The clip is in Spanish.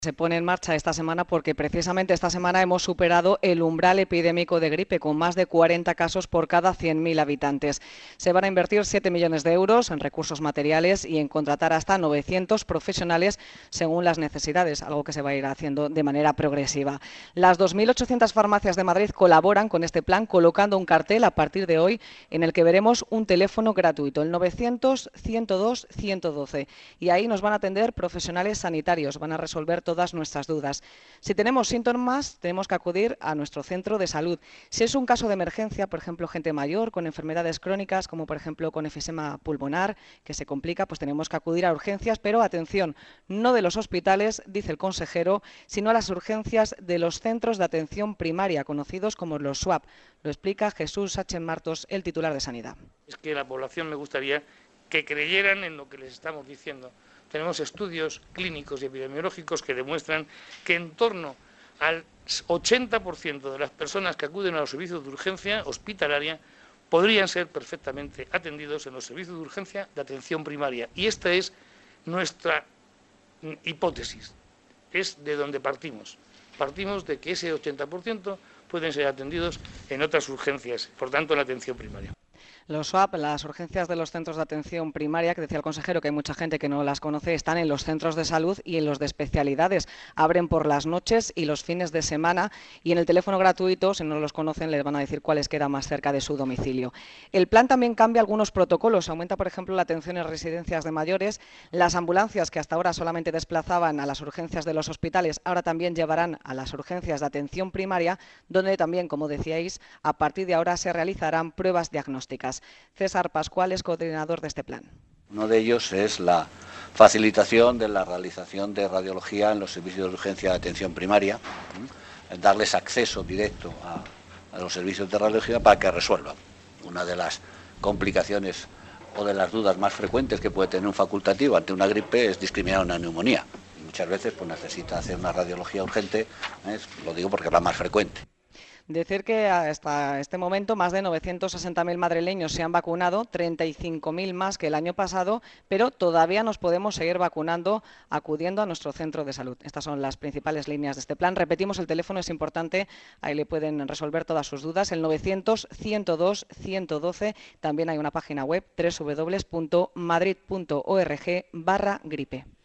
Se pone en marcha esta semana porque precisamente esta semana hemos superado el umbral epidémico de gripe con más de 40 casos por cada 100.000 habitantes. Se van a invertir 7 millones de euros en recursos materiales y en contratar hasta 900 profesionales según las necesidades, algo que se va a ir haciendo de manera progresiva. Las 2.800 farmacias de Madrid colaboran con este plan colocando un cartel a partir de hoy en el que veremos un teléfono gratuito, el 900 102 112, y ahí nos van a atender profesionales sanitarios, van a resolver todas nuestras dudas. Si tenemos síntomas, tenemos que acudir a nuestro centro de salud. Si es un caso de emergencia, por ejemplo, gente mayor con enfermedades crónicas, como por ejemplo con enfisema pulmonar, que se complica, pues tenemos que acudir a urgencias, pero atención, no de los hospitales, dice el consejero, sino a las urgencias de los centros de atención primaria, conocidos como los SUAP. Lo explica Jesús Sánchez Martos, el titular de Sanidad. Es que la población me gustaría que creyeran en lo que les estamos diciendo. Tenemos estudios clínicos y epidemiológicos que demuestran que en torno al 80% de las personas que acuden a los servicios de urgencia hospitalaria podrían ser perfectamente atendidos en los servicios de urgencia de atención primaria. Y esta es nuestra hipótesis, es de donde partimos. Partimos de que ese 80% pueden ser atendidos en otras urgencias, por tanto en la atención primaria. Los SWAP, las urgencias de los centros de atención primaria, que decía el consejero que hay mucha gente que no las conoce, están en los centros de salud y en los de especialidades. Abren por las noches y los fines de semana, y en el teléfono gratuito, si no los conocen, les van a decir cuáles quedan más cerca de su domicilio. El plan también cambia algunos protocolos. Aumenta, por ejemplo, la atención en residencias de mayores. Las ambulancias que hasta ahora solamente desplazaban a las urgencias de los hospitales, ahora también llevarán a las urgencias de atención primaria, donde también, como decíais, a partir de ahora se realizarán pruebas diagnósticas. César Pascual es coordinador de este plan. Uno de ellos es la facilitación de la realización de radiología en los servicios de urgencia de atención primaria, darles acceso directo a los servicios de radiología para que resuelvan. Una de las complicaciones o de las dudas más frecuentes que puede tener un facultativo ante una gripe es discriminar una neumonía. Y muchas veces pues, necesita hacer una radiología urgente, lo digo porque es la más frecuente. Decir que hasta este momento más de 960.000 madrileños se han vacunado, 35.000 más que el año pasado, pero todavía nos podemos seguir vacunando acudiendo a nuestro centro de salud. Estas son las principales líneas de este plan. Repetimos, el teléfono es importante, ahí le pueden resolver todas sus dudas, el 900 102 112. También hay una página web, www.madrid.org/gripe.